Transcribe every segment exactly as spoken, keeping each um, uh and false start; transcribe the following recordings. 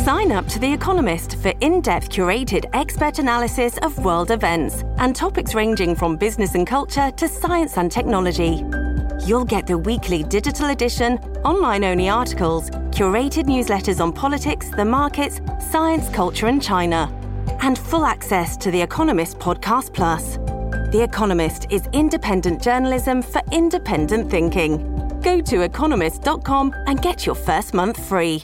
Sign up to The Economist for in-depth curated expert analysis of world events and topics ranging from business and culture to science and technology. You'll get the weekly digital edition, online-only articles, curated newsletters on politics, the markets, science, culture, and China, and full access to The Economist Podcast Plus. The Economist is independent journalism for independent thinking. Go to economist dot com and get your first month free.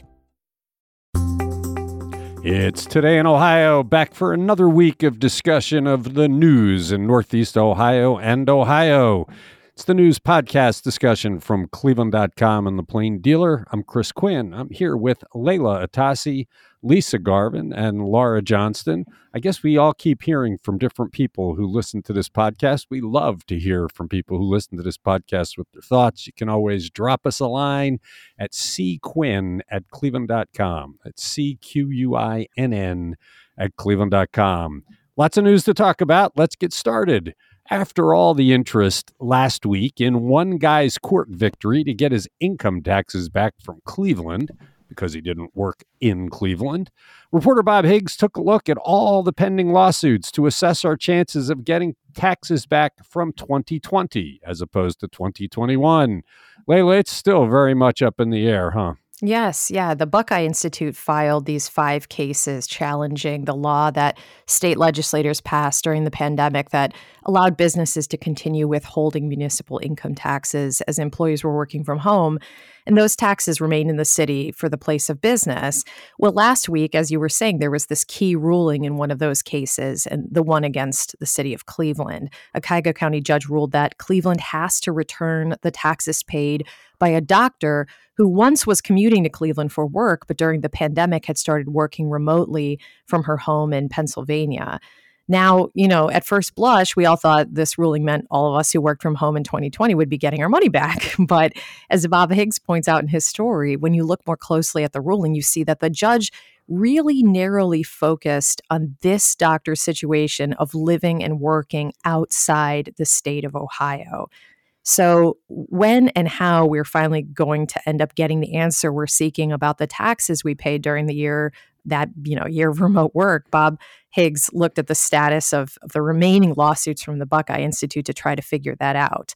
It's Today in Ohio, back for another week of discussion of the news in Northeast Ohio and Ohio. It's the news podcast discussion from Cleveland dot com and The Plain Dealer. I'm Chris Quinn. I'm here with Layla Atassi, Lisa Garvin, and Laura Johnston. I guess we all keep hearing from different people who listen to this podcast. We love to hear from people who listen to this podcast with their thoughts. You can always drop us a line at cquinn at Cleveland dot com. That's C Q U I N N at Cleveland dot com. Lots of news to talk about. Let's get started. After all the interest last week in one guy's court victory to get his income taxes back from Cleveland, because he didn't work in Cleveland, reporter Bob Higgs took a look at all the pending lawsuits to assess our chances of getting taxes back from twenty twenty as opposed to twenty twenty-one. Layla, it's still very much up in the air, huh? Yes, yeah. The Buckeye Institute filed these five cases challenging the law that state legislators passed during the pandemic that allowed businesses to continue withholding municipal income taxes as employees were working from home. And those taxes remain in the city for the place of business. Well, last week, as you were saying, there was this key ruling in one of those cases, and the one against the city of Cleveland. A Cuyahoga County judge ruled that Cleveland has to return the taxes paid by a doctor who once was commuting to Cleveland for work, but during the pandemic had started working remotely from her home in Pennsylvania. Now, you know, at first blush, we all thought this ruling meant all of us who worked from home in twenty twenty would be getting our money back. But as Bob Higgs points out in his story, when you look more closely at the ruling, you see that the judge really narrowly focused on this doctor's situation of living and working outside the state of Ohio. So when and how we're finally going to end up getting the answer we're seeking about the taxes we paid during the year, that, you know, year of remote work, Bob Higgs looked at the status of, of the remaining lawsuits from the Buckeye Institute to try to figure that out.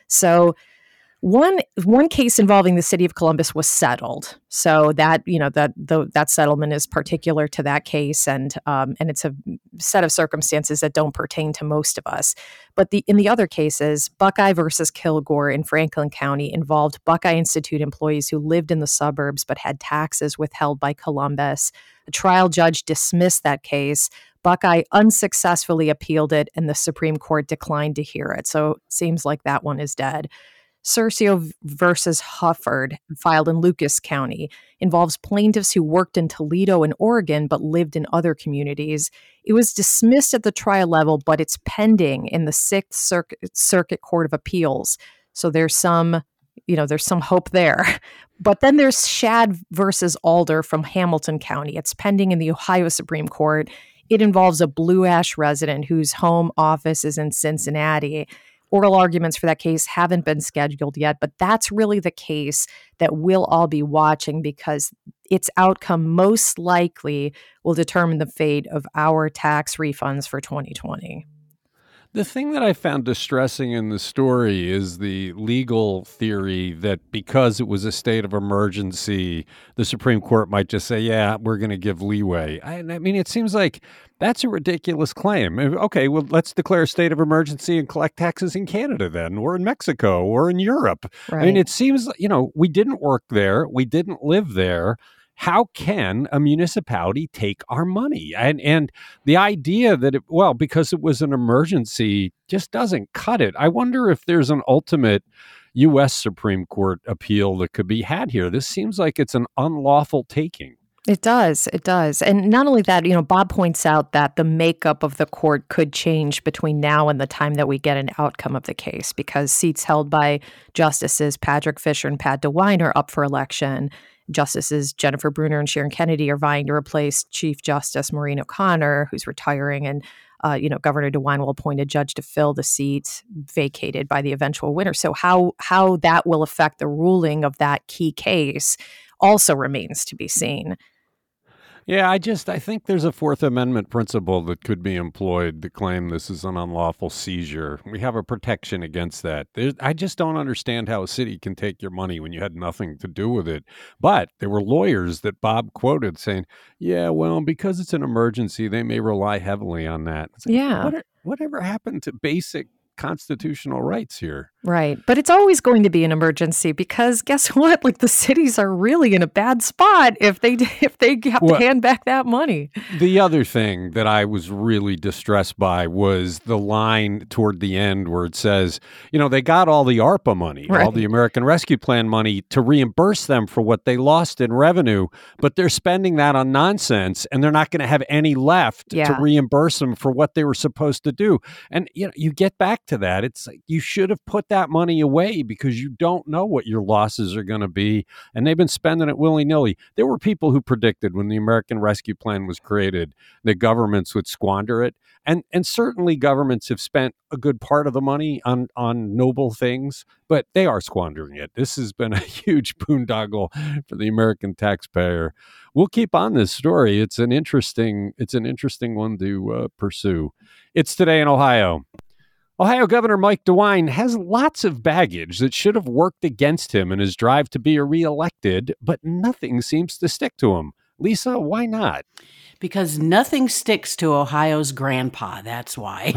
So One one case involving the city of Columbus was settled, so that you know that the, that settlement is particular to that case, and um, and it's a set of circumstances that don't pertain to most of us. But the in the other cases, Buckeye versus Kilgore in Franklin County involved Buckeye Institute employees who lived in the suburbs but had taxes withheld by Columbus. A trial judge dismissed that case. Buckeye unsuccessfully appealed it, and the Supreme Court declined to hear it. So it seems like that one is dead. Curcio versus Hufford, filed in Lucas County, involves plaintiffs who worked in Toledo and Oregon but lived in other communities. It was dismissed at the trial level, but it's pending in the Sixth Circuit, Circuit Court of Appeals. So there's some, you know, there's some hope there. But then there's Shad versus Alder from Hamilton County. It's pending in the Ohio Supreme Court. It involves a Blue Ash resident whose home office is in Cincinnati. Oral arguments for that case haven't been scheduled yet, but that's really the case that we'll all be watching because its outcome most likely will determine the fate of our tax refunds for twenty twenty. The thing that I found distressing in the story is the legal theory that because it was a state of emergency, the Supreme Court might just say, yeah, we're going to give leeway. I, I mean, it seems like that's a ridiculous claim. Okay, well, let's declare a state of emergency and collect taxes in Canada then, or in Mexico, or in Europe. Right. I mean, it seems, you know, we didn't work there. We didn't live there. How can a municipality take our money? And and the idea that, it, well, because it was an emergency just doesn't cut it. I wonder if there's an ultimate U S Supreme Court appeal that could be had here. This seems like it's an unlawful taking. It does. It does. And not only that, you know, Bob points out that the makeup of the court could change between now and the time that we get an outcome of the case because seats held by Justices Patrick Fisher and Pat DeWine are up for election. Justices Jennifer Brunner and Sharon Kennedy are vying to replace Chief Justice Maureen O'Connor, who's retiring, and uh, you know Governor DeWine will appoint a judge to fill the seat vacated by the eventual winner. So how how that will affect the ruling of that key case also remains to be seen. Yeah, I just I think there's a Fourth Amendment principle that could be employed to claim this is an unlawful seizure. We have a protection against that. There's, I just don't understand how a city can take your money when you had nothing to do with it. But there were lawyers that Bob quoted saying, "Yeah, well, because it's an emergency, they may rely heavily on that." It's like, Yeah. what, whatever happened to basic constitutional rights here? Right. But it's always going to be an emergency because guess what? Like the cities are really in a bad spot if they if they have Well, to hand back that money. The other thing that I was really distressed by was the line toward the end where it says, you know, they got all the ARPA money, all Right. the American Rescue Plan money to reimburse them for what they lost in revenue, but they're spending that on nonsense and they're not going to have any left to Yeah. reimburse them for what they were supposed to do. And, you know, you get back to that. It's like you should have put that money away because you don't know what your losses are going to be. And they've been spending it willy-nilly. There were people who predicted when the American Rescue Plan was created that governments would squander it. And and certainly governments have spent a good part of the money on, on noble things, but they are squandering it. This has been a huge boondoggle for the American taxpayer. We'll keep on this story. It's an interesting, it's an interesting one to uh, pursue. It's Today in Ohio. Ohio Governor Mike DeWine has lots of baggage that should have worked against him in his drive to be reelected, but nothing seems to stick to him. Lisa, why not? Because nothing sticks to Ohio's grandpa. That's why.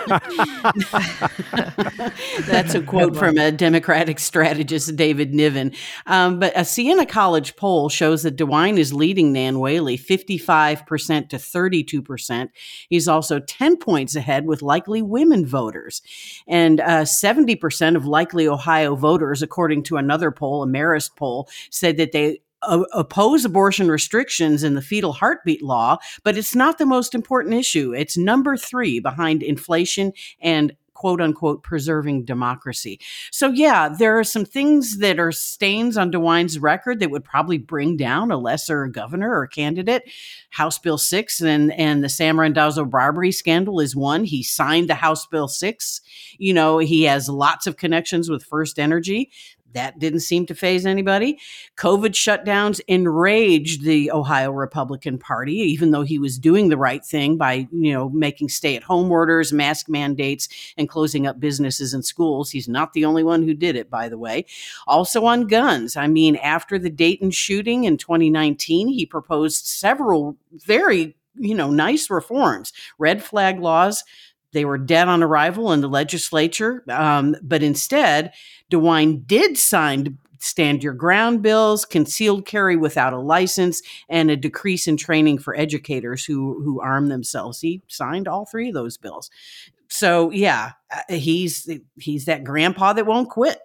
That's a quote from a Democratic strategist, David Niven. Um, but a Siena College poll shows that DeWine is leading Nan Whaley fifty-five percent to thirty-two percent. He's also ten points ahead with likely women voters. And uh, seventy percent of likely Ohio voters, according to another poll, a Marist poll, said that they oppose abortion restrictions in the fetal heartbeat law, but it's not the most important issue. It's number three behind inflation and quote unquote preserving democracy. So yeah, there are some things that are stains on DeWine's record that would probably bring down a lesser governor or candidate. House Bill six and, and the Sam Randazzo bribery scandal is one. He signed the House Bill six. You know, he has lots of connections with First Energy. That didn't seem to faze anybody. COVID shutdowns enraged the Ohio Republican Party, even though he was doing the right thing by, you know, making stay-at-home orders, mask mandates, and closing up businesses and schools. He's not the only one who did it, by the way. Also on guns. I mean, after the Dayton shooting in twenty nineteen, he proposed several very, you know, nice reforms. Red flag laws. They were dead on arrival in the legislature, um, but instead, DeWine did sign stand your ground bills, concealed carry without a license, and a decrease in training for educators who who arm themselves. He signed all three of those bills. So yeah, he's he's that grandpa that won't quit.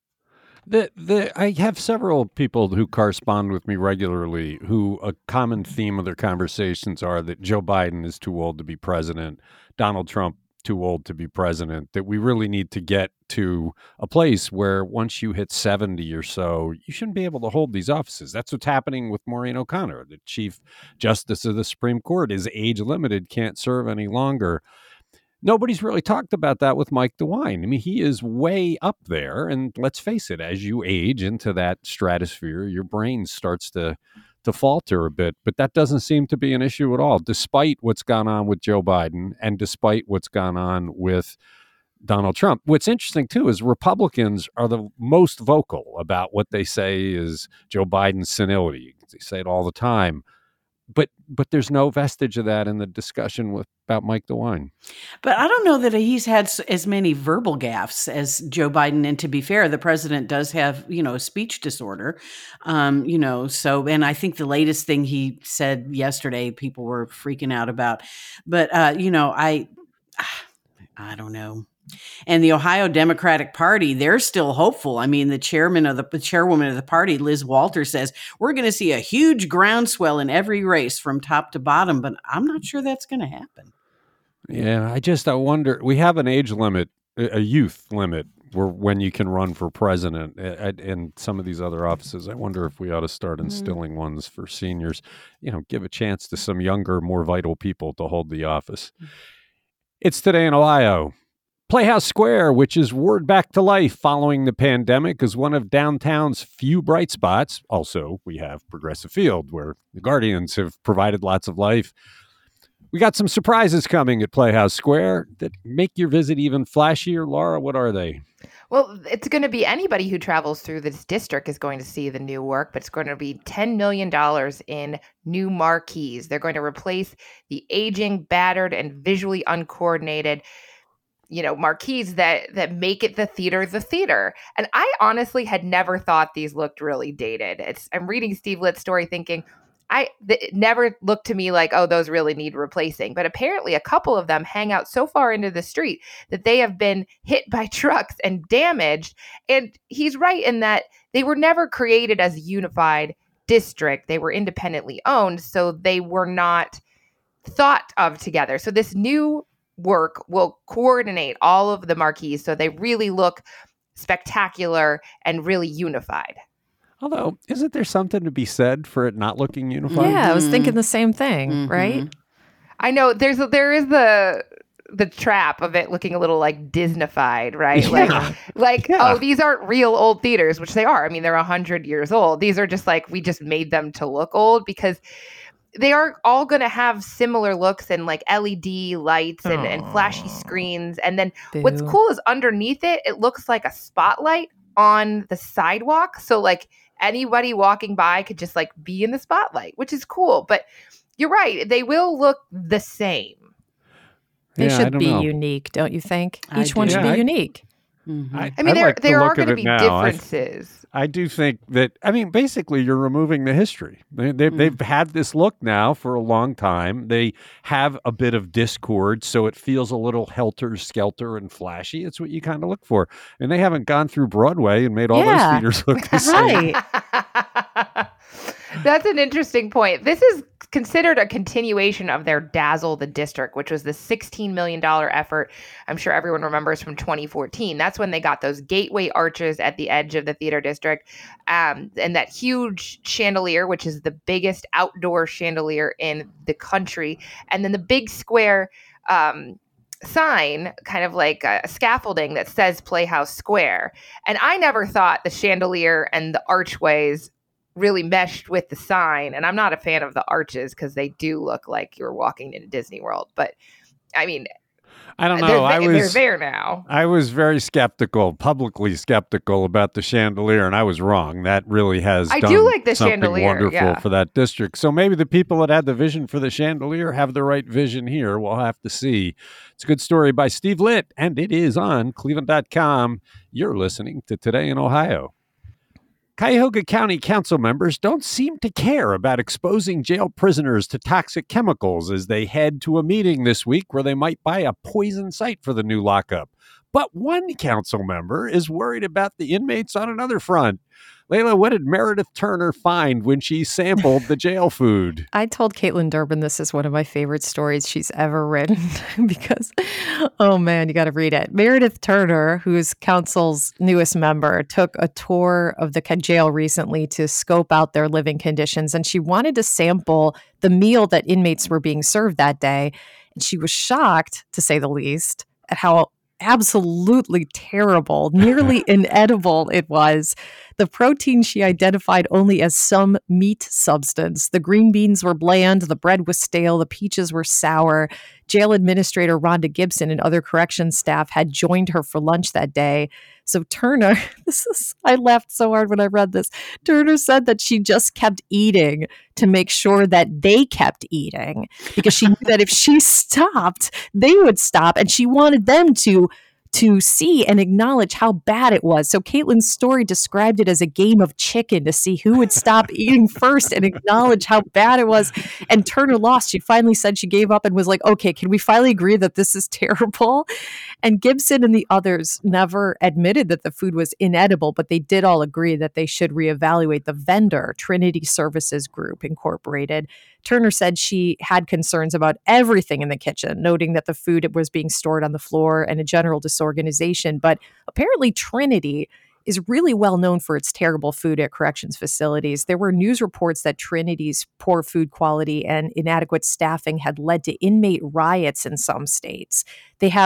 The, the, I have several people who correspond with me regularly who a common theme of their conversations are that Joe Biden is too old to be president, Donald Trump too old to be president, that we really need to get to a place where once you hit seventy or so, you shouldn't be able to hold these offices. That's what's happening with Maureen O'Connor, the Chief Justice of the Supreme Court, is age limited, can't serve any longer. Nobody's really talked about that with Mike DeWine. I mean, he is way up there. And let's face it, as you age into that stratosphere, your brain starts to, to falter a bit. But that doesn't seem to be an issue at all, despite what's gone on with Joe Biden and despite what's gone on with Donald Trump. What's interesting, too, is Republicans are the most vocal about what they say is Joe Biden's senility. They say it all the time. But but there's no vestige of that in the discussion with about Mike DeWine. But I don't know that he's had s- as many verbal gaffes as Joe Biden. And to be fair, the president does have, you know, a speech disorder, um, you know, so, and I think the latest thing he said yesterday, people were freaking out about, but, uh, you know, I, I don't know. And the Ohio Democratic Party, they're still hopeful. I mean, the chairman of the, the chairwoman of the party, Liz Walter, says we're going to see a huge groundswell in every race from top to bottom, but I'm not sure that's going to happen. Yeah, I just I wonder. We have an age limit, a youth limit, where when you can run for president, and some of these other offices. I wonder if we ought to start instilling mm-hmm. ones for seniors. You know, give a chance to some younger, more vital people to hold the office. It's Today in Ohio. Playhouse Square, which is roared back to life following the pandemic, is one of downtown's few bright spots. Also, we have Progressive Field, where the Guardians have provided lots of life. We got some surprises coming at Playhouse Square that make your visit even flashier. Laura, what are they? Well, it's going to be anybody who travels through this district is going to see the new work, but it's going to be ten million dollars in new marquees. They're going to replace the aging, battered, and visually uncoordinated, you know, marquees that that make it the theater the theater. And I honestly had never thought these looked really dated. It's I'm reading Steve Litt's story thinking, I it never looked to me like, oh, those really need replacing. But apparently a couple of them hang out so far into the street that they have been hit by trucks and damaged. And he's right in that they were never created as a unified district. They were independently owned, so they were not thought of together. So this new work will coordinate all of the marquees so they really look spectacular and really unified. Although, isn't there something to be said for it not looking unified? Yeah, I was thinking the same thing, mm-hmm. right? I know there's a, there is the the trap of it looking a little like Disneyfied, right? Yeah. Like, like yeah. oh, these aren't real old theaters, which they are. I mean, they're one hundred years old. These are just like, we just made them to look old because they are all going to have similar looks and like L E D lights and, and flashy screens. And then Boo. What's cool is underneath it, it looks like a spotlight on the sidewalk. So like anybody walking by could just like be in the spotlight, which is cool. But you're right. They will look the same. They yeah, should be know. unique, don't you think? I Each do. one should yeah, be I, unique. Mm-hmm. I, I mean, I there like there the are going to be now. differences. I, I do think that, I mean, basically you're removing the history. They, they, mm. They've had this look now for a long time. They have a bit of discord, so it feels a little helter-skelter and flashy. It's what you kind of look for. And they haven't gone through Broadway and made all yeah. those theaters look the same. Right. That's an interesting point. This is considered a continuation of their Dazzle the District, which was the sixteen million dollars effort. I'm sure everyone remembers from twenty fourteen. That's when they got those gateway arches at the edge of the theater district, um, and that huge chandelier, which is the biggest outdoor chandelier in the country. And then the big square um, sign, kind of like a scaffolding that says Playhouse Square. And I never thought the chandelier and the archways really meshed with the sign. And I'm not a fan of the arches because they do look like you're walking into Disney World. But I mean, I don't know. They're, I was they're there now. I was very skeptical, publicly skeptical about the chandelier, and I was wrong. That really has I done do like the something chandelier, wonderful yeah. for that district. So maybe the people that had the vision for the chandelier have the right vision here. We'll have to see. It's a good story by Steve Litt, and it is on Cleveland dot com. You're listening to Today in Ohio. Cuyahoga County Council members don't seem to care about exposing jail prisoners to toxic chemicals as they head to a meeting this week where they might buy a poison site for the new lockup. But one council member is worried about the inmates on another front. Layla, what did Meredith Turner find when she sampled the jail food? I told Caitlin Durbin this is one of my favorite stories she's ever written because, oh man, you got to read it. Meredith Turner, who's council's newest member, took a tour of the jail recently to scope out their living conditions, and she wanted to sample the meal that inmates were being served that day. And she was shocked, to say the least, at how absolutely terrible, nearly inedible it was. The protein she identified only as some meat substance. The green beans were bland, the bread was stale, the peaches were sour. Jail Administrator Rhonda Gibson and other corrections staff had joined her for lunch that day. So Turner, this is, I laughed so hard when I read this. Turner said that she just kept eating to make sure that they kept eating because she knew that if she stopped, they would stop. And she wanted them to to see and acknowledge how bad it was. So Caitlin's story described it as a game of chicken to see who would stop eating first and acknowledge how bad it was. And Turner lost. She finally said she gave up and was like, okay, can we finally agree that this is terrible? And Gibson and the others never admitted that the food was inedible, but they did all agree that they should reevaluate the vendor, Trinity Services Group Incorporated. Turner said she had concerns about everything in the kitchen, noting that the food was being stored on the floor and a general disorganization. But apparently Trinity is really well known for its terrible food at corrections facilities. There were news reports that Trinity's poor food quality and inadequate staffing had led to inmate riots in some states. They have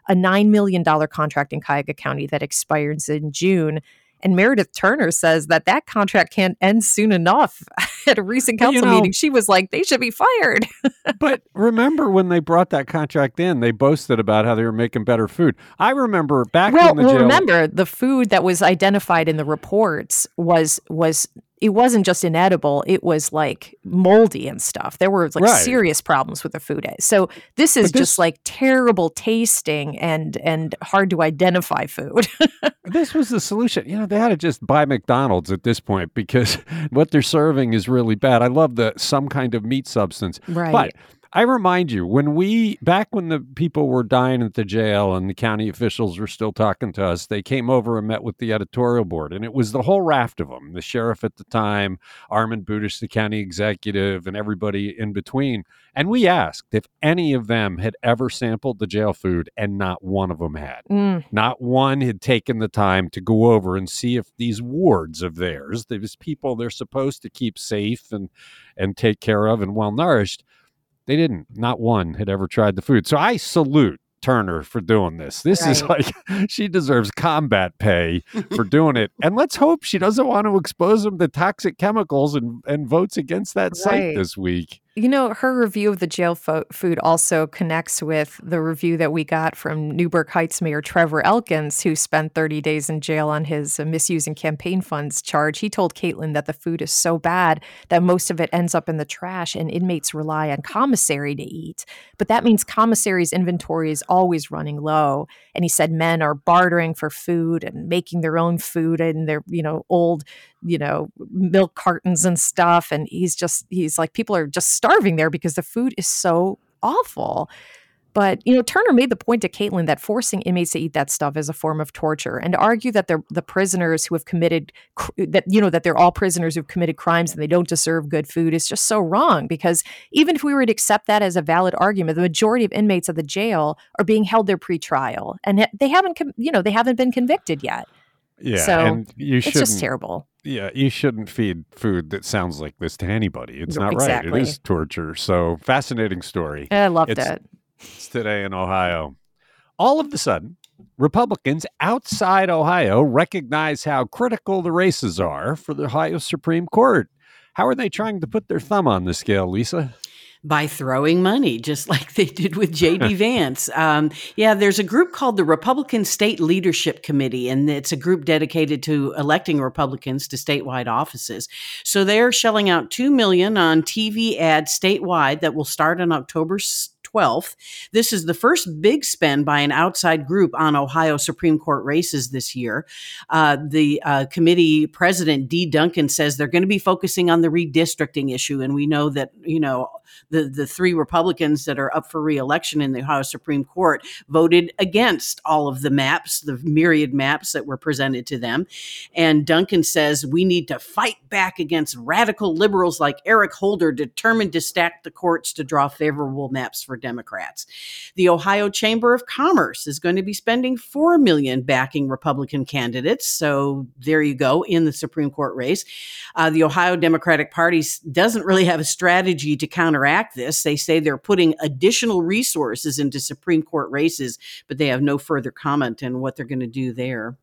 a nine million dollars contract in Cuyahoga County that expires in June. And Meredith Turner says that that contract can't end soon enough. At a recent council you know, meeting, she was like, they should be fired. But remember when they brought that contract in, they boasted about how they were making better food. I remember back well, in the well, jail. remember, the food that was identified in the reports was was it wasn't just inedible. It was like moldy and stuff. There were like right. serious problems with the food. So this is this, just like terrible tasting and and hard to identify food. This was the solution. You know, they had to just buy McDonald's at this point because what they're serving is really bad. I love the some kind of meat substance. Right. But I remind you, when we, back when the people were dying at the jail and the county officials were still talking to us, they came over and met with the editorial board. And it was the whole raft of them, the sheriff at the time, Armand Budish, the county executive, and everybody in between. And we asked if any of them had ever sampled the jail food, and not one of them had. Mm. Not one had taken the time to go over and see if these wards of theirs, these people they're supposed to keep safe and, and take care of and well-nourished, they didn't. Not one had ever tried the food. So I salute Turner for doing this. This right. is like, she deserves combat pay for doing it. And let's hope she doesn't want to expose them to toxic chemicals and, and votes against that right. site this week. You know, her review of the jail fo- food also connects with the review that we got from Newburgh Heights Mayor Trevor Elkins, who spent thirty days in jail on his uh, misusing campaign funds charge. He told Caitlin that the food is so bad that most of it ends up in the trash and inmates rely on commissary to eat. But that means commissary's inventory is always running low. And he said men are bartering for food and making their own food in their, you know, old, you know, milk cartons and stuff. And he's just, he's like, people are just starving there because the food is so awful. But, you know, Turner made the point to Caitlin that forcing inmates to eat that stuff is a form of torture, and to argue that they're the prisoners who have committed, that, you know, that they're all prisoners who've committed crimes and they don't deserve good food is just so wrong, because even if we were to accept that as a valid argument, the majority of inmates at the jail are being held there pre-trial, and they haven't, you know, they haven't been convicted yet. Yeah, so and you it's just terrible. Yeah, you shouldn't feed food that sounds like this to anybody. It's not exactly. right. It is torture. So fascinating story. I loved it's, it. It's today in Ohio. All of a sudden, Republicans outside Ohio recognize how critical the races are for the Ohio Supreme Court. How are they trying to put their thumb on the scale, Lisa? By throwing money, just like they did with J D Vance. Um, yeah, there's a group called the Republican State Leadership Committee, and it's a group dedicated to electing Republicans to statewide offices. So they're shelling out two million dollars on T V ads statewide that will start on October twelfth. This is the first big spend by an outside group on Ohio Supreme Court races this year. Uh, the uh, committee president, Dee Duncan, says they're going to be focusing on the redistricting issue. And we know that, you know, the, the three Republicans that are up for re-election in the Ohio Supreme Court voted against all of the maps, the myriad maps that were presented to them. And Duncan says we need to fight back against radical liberals like Eric Holder, determined to stack the courts to draw favorable maps for Democrats. The Ohio Chamber of Commerce is going to be spending four million dollars backing Republican candidates. So there you go in the Supreme Court race. Uh, the Ohio Democratic Party doesn't really have a strategy to counteract this. They say they're putting additional resources into Supreme Court races, but they have no further comment on what they're going to do there.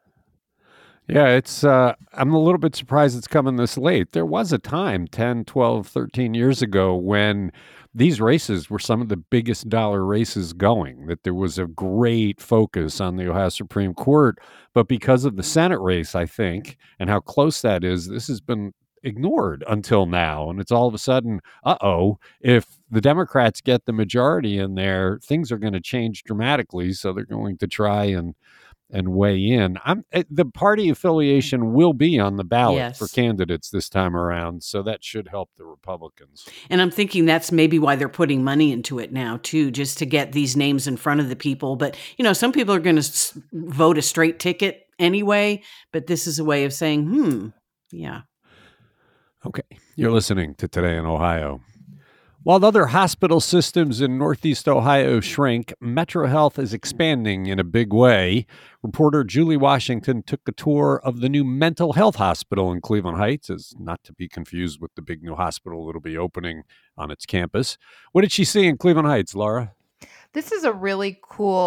Yeah, it's. Uh, I'm a little bit surprised it's coming this late. There was a time ten, twelve, thirteen years ago when these races were some of the biggest dollar races going, that there was a great focus on the Ohio Supreme Court. But because of the Senate race, I think, and how close that is, this has been ignored until now. And it's all of a sudden, uh-oh, if the Democrats get the majority in there, things are going to change dramatically. So they're going to try and and weigh in. I'm, the party affiliation will be on the ballot yes. for candidates this time around, so that should help the Republicans. And I'm thinking that's maybe why they're putting money into it now, too, just to get these names in front of the people. But, you know, some people are going to s- vote a straight ticket anyway, but this is a way of saying, hmm, yeah. Okay, you're listening to Today in Ohio. While other hospital systems in Northeast Ohio shrink, MetroHealth is expanding in a big way. Reporter Julie Washington took a tour of the new mental health hospital in Cleveland Heights, as not to be confused with the big new hospital that'll be opening on its campus. What did she see in Cleveland Heights, Laura? This is a really cool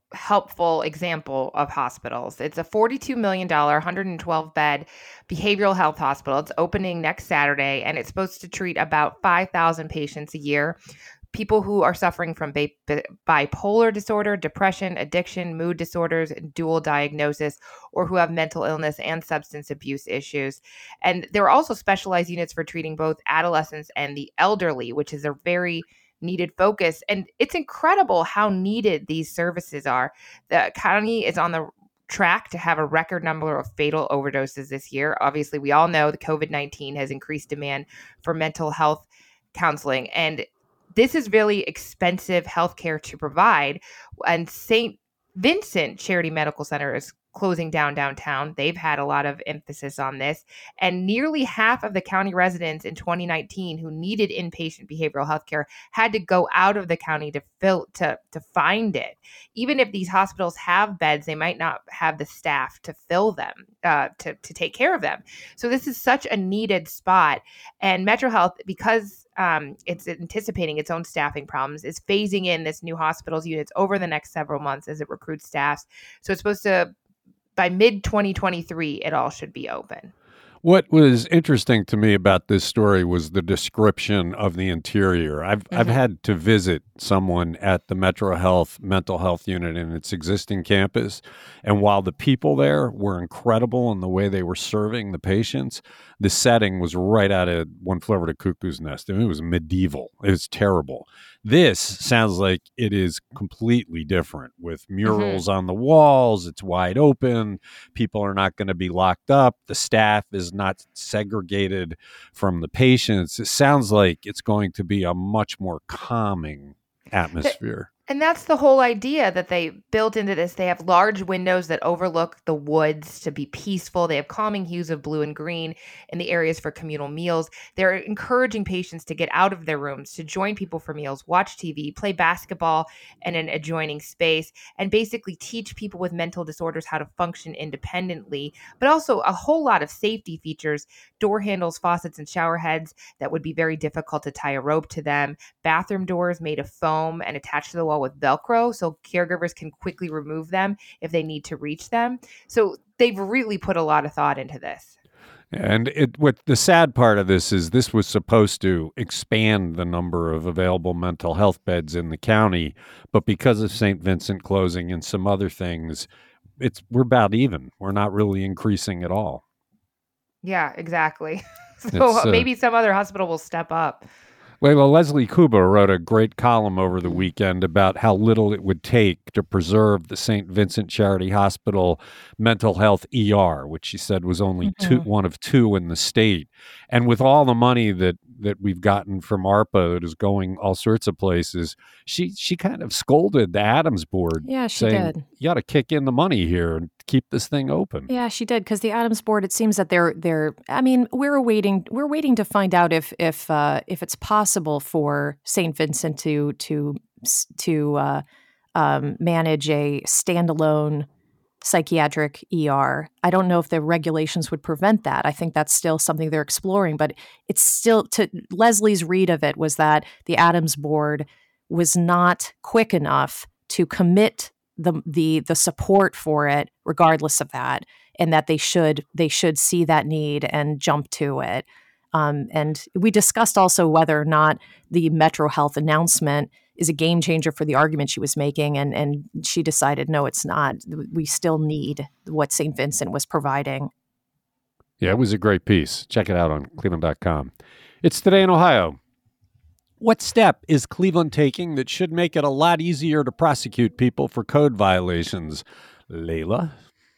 helpful example of hospitals. It's a forty-two million dollars, one hundred twelve bed behavioral health hospital. It's opening next Saturday, and it's supposed to treat about five thousand patients a year. People who are suffering from bi- bipolar disorder, depression, addiction, mood disorders, dual diagnosis, or who have mental illness and substance abuse issues. And there are also specialized units for treating both adolescents and the elderly, which is a very needed focus. And it's incredible how needed these services are. The county is on the track to have a record number of fatal overdoses this year. Obviously, we all know the COVID nineteen has increased demand for mental health counseling. And this is really expensive healthcare to provide. And Saint Vincent Charity Medical Center is closing down downtown. They've had a lot of emphasis on this. And nearly half of the county residents in twenty nineteen who needed inpatient behavioral health care had to go out of the county to fill to, to find it. Even if these hospitals have beds, they might not have the staff to fill them, uh, to, to take care of them. So this is such a needed spot. And Metro Health, because um, it's anticipating its own staffing problems, is phasing in this new hospitals units over the next several months as it recruits staffs. So it's supposed to, by mid twenty twenty-three, it all should be open. What was interesting to me about this story was the description of the interior. I've mm-hmm. I've had to visit someone at the Metro Health mental health unit in its existing campus, and while the people there were incredible in the way they were serving the patients, the setting was right out of One Flew Over the Cuckoo's Nest. I mean, it was medieval. It was terrible. This sounds like it is completely different, with murals mm-hmm. on the walls. It's wide open. People are not going to be locked up. The staff is not segregated from the patients. It sounds like it's going to be a much more calming atmosphere. And that's the whole idea that they built into this. They have large windows that overlook the woods to be peaceful. They have calming hues of blue and green in the areas for communal meals. They're encouraging patients to get out of their rooms, to join people for meals, watch T V, play basketball in an adjoining space, and basically teach people with mental disorders how to function independently, but also a whole lot of safety features, door handles, faucets, and shower heads that would be very difficult to tie a rope to them, bathroom doors made of foam and attached to the wall with Velcro, so caregivers can quickly remove them if they need to reach them. So they've really put a lot of thought into this. And it, what the sad part of this is, this was supposed to expand the number of available mental health beds in the county, but because of Saint Vincent closing and some other things, it's we're about even. We're not really increasing at all. Yeah, exactly. So uh, maybe some other hospital will step up. Well, Leslie Kuba wrote a great column over the weekend about how little it would take to preserve the Saint Vincent Charity Hospital mental health E R, which she said was only mm-hmm. two, one of two in the state. And with all the money that, that we've gotten from ARPA that is going all sorts of places, she she kind of scolded the Adams board. Yeah, she saying, did. You got to kick in the money here and keep this thing open. Yeah, she did, because the Adams board, it seems that they're they're. I mean, we're waiting. We're waiting to find out if if uh, if it's possible for Saint Vincent to to to uh, um, manage a standalone psychiatric E R. I don't know if the regulations would prevent that. I think that's still something they're exploring, but it's still, to Leslie's read of it was that the Adams board was not quick enough to commit the the the support for it, regardless of that, and that they should they should see that need and jump to it. Um, and we discussed also whether or not the Metro Health announcement is a game changer for the argument she was making, and and she decided no, it's not. We still need what Saint Vincent was providing. Yeah, it was a great piece. Check it out on cleveland dot com. It's Today in Ohio. What step is Cleveland taking that should make it a lot easier to prosecute people for code violations? Layla?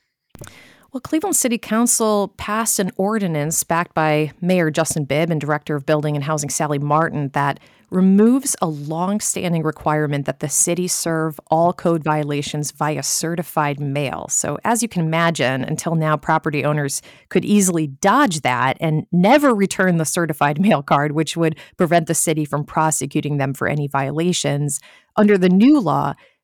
Well, Cleveland City Council passed an ordinance backed by Mayor Justin Bibb and Director of Building and Housing Sally Martin that removes a longstanding requirement that the city serve all code violations via certified mail. So as you can imagine, until now, property owners could easily dodge that and never return the certified mail card, which would prevent the city from prosecuting them for any violations. Under the new law,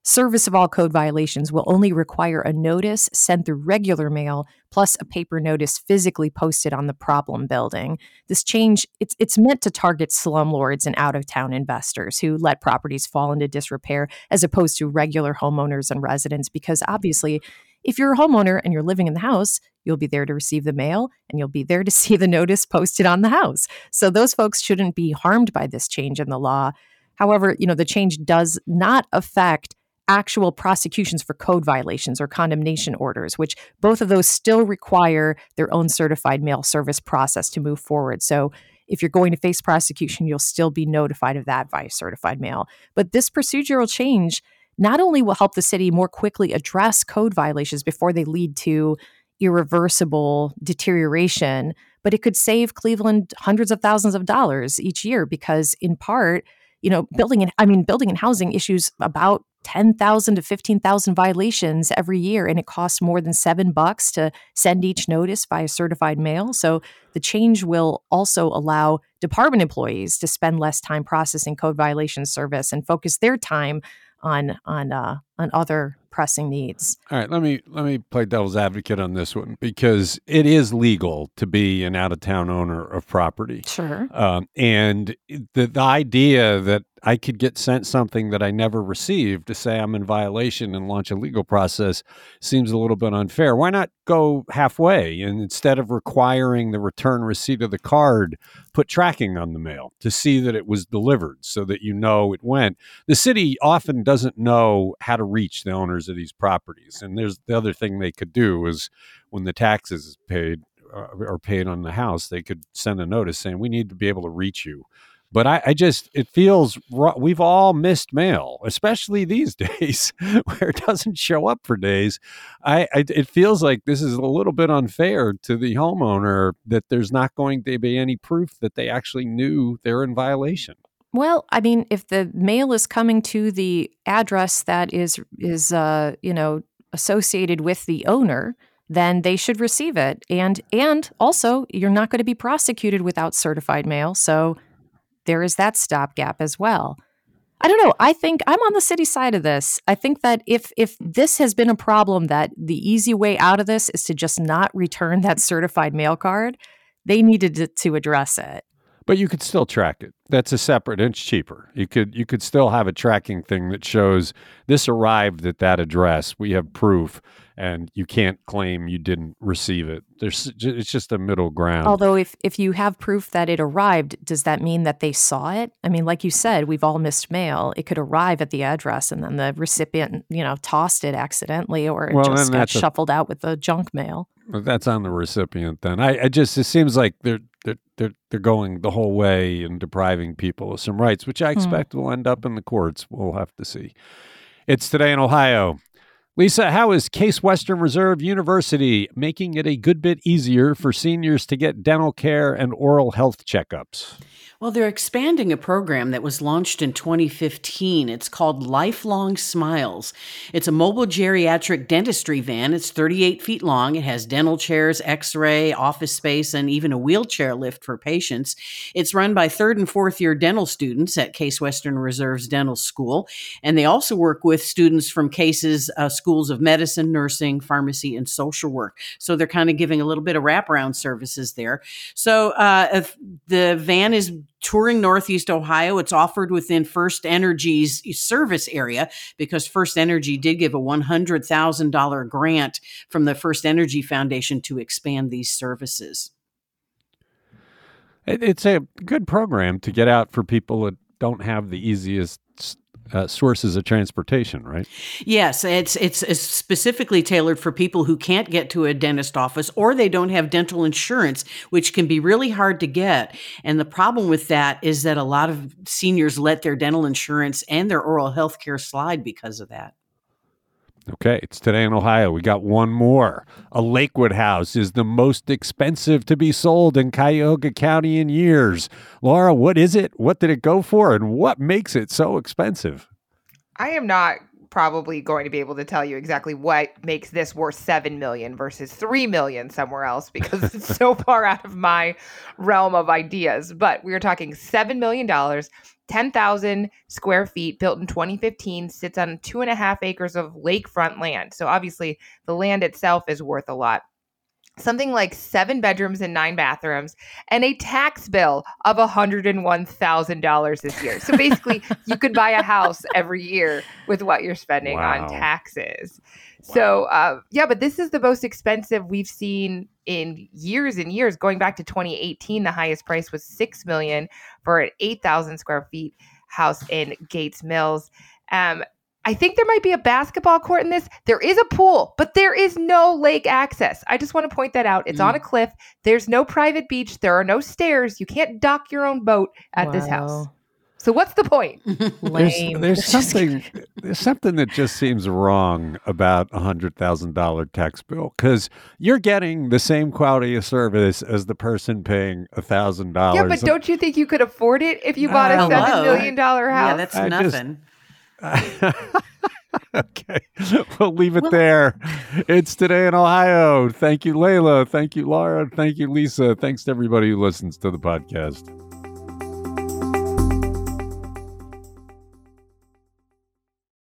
service of all code violations will only require a notice sent through regular mail plus a paper notice physically posted on the problem building. This change, it's it's meant to target slumlords and out-of-town investors who let properties fall into disrepair as opposed to regular homeowners and residents, because obviously, if you're a homeowner and you're living in the house, you'll be there to receive the mail and you'll be there to see the notice posted on the house. So those folks shouldn't be harmed by this change in the law. However, you know, the change does not affect actual prosecutions for code violations or condemnation orders, which both of those still require their own certified mail service process to move forward. So if you're going to face prosecution, you'll still be notified of that via certified mail. But this procedural change not only will help the city more quickly address code violations before they lead to irreversible deterioration, but it could save Cleveland hundreds of thousands of dollars each year because, in part, you know, building and I mean, building and housing issues about ten thousand to fifteen thousand violations every year, and it costs more than seven bucks to send each notice via certified mail. So the change will also allow department employees to spend less time processing code violation service and focus their time on on uh, on other pressing needs. All right, let me let me play devil's advocate on this one, because it is legal to be an out-of-town owner of property. Sure. Um, and the the idea that I could get sent something that I never received to say I'm in violation and launch a legal process seems a little bit unfair. Why not go halfway, and instead of requiring the return receipt of the card, put tracking on the mail to see that it was delivered so that you know it went? The city often doesn't know how to reach the owners of these properties. And there's the other thing they could do is when the taxes is paid uh, are paid on the house, they could send a notice saying, we need to be able to reach you. But I, I just, it feels, we've all missed mail, especially these days where it doesn't show up for days. I, I it feels like this is a little bit unfair to the homeowner that there's not going to be any proof that they actually knew they're in violation. Well, I mean, if the mail is coming to the address that is, is uh, you know, associated with the owner, then they should receive it. And, and also, you're not going to be prosecuted without certified mail. So there is that stopgap as well. I don't know. I think I'm on the city side of this. I think that if if this has been a problem, that the easy way out of this is to just not return that certified mail card, they needed to, to address it. But you could still track it. That's a separate, and it's cheaper. You could you could still have a tracking thing that shows this arrived at that address. We have proof, and you can't claim you didn't receive it. There's it's just a middle ground. Although if if you have proof that it arrived, does that mean that they saw it? I mean, like you said, we've all missed mail. It could arrive at the address, and then the recipient, you know, tossed it accidentally, or it well, just got a, shuffled out with the junk mail. That's on the recipient then. I, I just, it seems like they're, they're, they're, they're going the whole way and depriving people of some rights, which I expect hmm. will end up in the courts. We'll have to see. It's Today in Ohio. Lisa, how is Case Western Reserve University making it a good bit easier for seniors to get dental care and oral health checkups? Well, they're expanding a program that was launched in twenty fifteen. It's called Lifelong Smiles. It's a mobile geriatric dentistry van. It's thirty-eight feet long. It has dental chairs, x-ray, office space, and even a wheelchair lift for patients. It's run by third and fourth year dental students at Case Western Reserve's dental school. And they also work with students from Case's uh, schools of medicine, nursing, pharmacy, and social work. So they're kind of giving a little bit of wraparound services there. So uh, if the van is touring Northeast Ohio. It's offered within First Energy's service area because First Energy did give a one hundred thousand dollars grant from the First Energy Foundation to expand these services. It's a good program to get out for people that don't have the easiest Uh, sources of transportation, right? Yes, it's, it's it's specifically tailored for people who can't get to a dentist office or they don't have dental insurance, which can be really hard to get. And the problem with that is that a lot of seniors let their dental insurance and their oral health care slide because of that. Okay, it's Today in Ohio. We got one more. A Lakewood house is the most expensive to be sold in Cuyahoga County in years. Laura, what is it? What did it go for? And what makes it so expensive? I am not probably going to be able to tell you exactly what makes this worth seven million versus three million somewhere else, because it's so far out of my realm of ideas. But we are talking seven million dollars, ten thousand square feet, built in twenty fifteen, sits on two and a half acres of lakefront land. So obviously the land itself is worth a lot. Something like seven bedrooms and nine bathrooms, and a tax bill of one hundred one thousand dollars this year. So basically, you could buy a house every year with what you're spending Wow. on taxes. Wow. So, uh, yeah, but this is the most expensive we've seen in years and years. Going back to twenty eighteen, the highest price was six million dollars for an eight thousand square feet house in Gates Mills. Um, I think there might be a basketball court in this. There is a pool, but there is no lake access. I just want to point that out. It's mm. on a cliff. There's no private beach. There are no stairs. You can't dock your own boat at wow. this house. So what's the point? There's, there's something there's something that just seems wrong about a hundred thousand dollar tax bill, because you're getting the same quality of service as the person paying a thousand dollars. Yeah, but don't you think you could afford it if you bought uh, a seven million dollar house? Yeah, that's I nothing. Just, okay, we'll leave it there. It's Today in Ohio. Thank you, Layla. Thank you, Laura. Thank you, Lisa. Thanks to everybody who listens to the podcast.